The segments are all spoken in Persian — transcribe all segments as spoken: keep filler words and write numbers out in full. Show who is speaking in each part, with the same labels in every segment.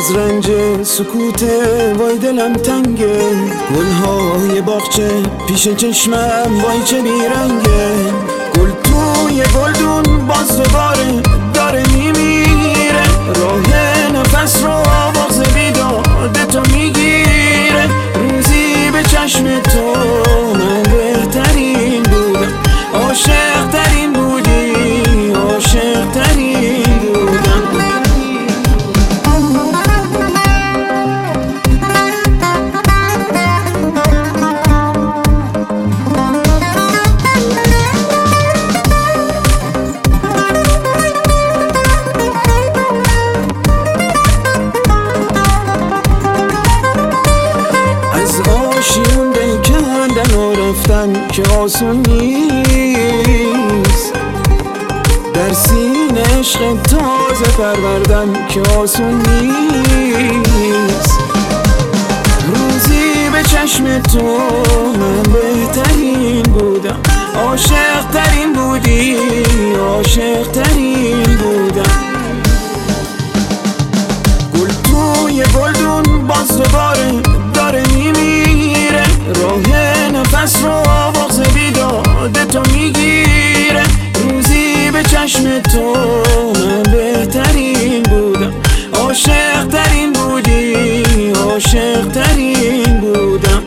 Speaker 1: از رنج سکوت وای دلم تنگه، گلهای باغچه پیش چشمم وای چه بیرنگه. گل توی گلدون باز دوباره داره میمیره، راه نفس رو بغض بیداد تو میگیره. روزی به چشم تو من بهترین بودم، عاشق ترین بودی، عاشق ترین بودم. آشیون دل کندن و رفتن که آسون نیست، در سینه عشق تازه پروردن که آسون نیست. روزی به چشم تو من بهترین بودم، عاشق ترین بودی، عاشق ترین بودم. گل توی گلدون باز دوباره داره میمیره، راه نفس رو بغض بیداد تو میگیره. روزی به چشم تو من بهترین بودم، عاشق ترین بودی، عاشق ترین بودم.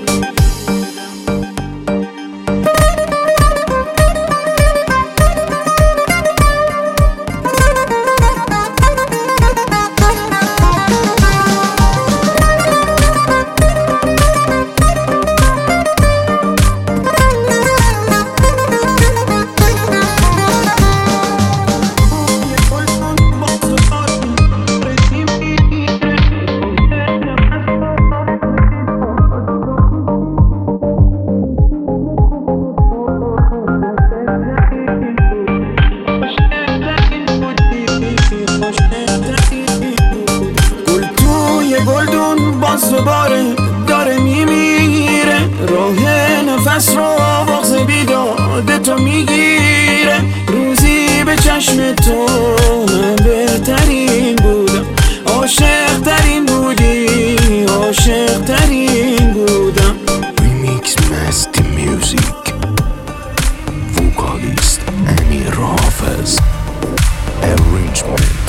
Speaker 1: گلدون باز دوباره داره میمیره، راه نفس رو بغض بیداد تو میگیره. روزی به چشم تو من بهترین بودم، عاشق ترین بودی، عاشق ترین بودم.
Speaker 2: Remix Master Music, vocalist Amir Hafez, arrangement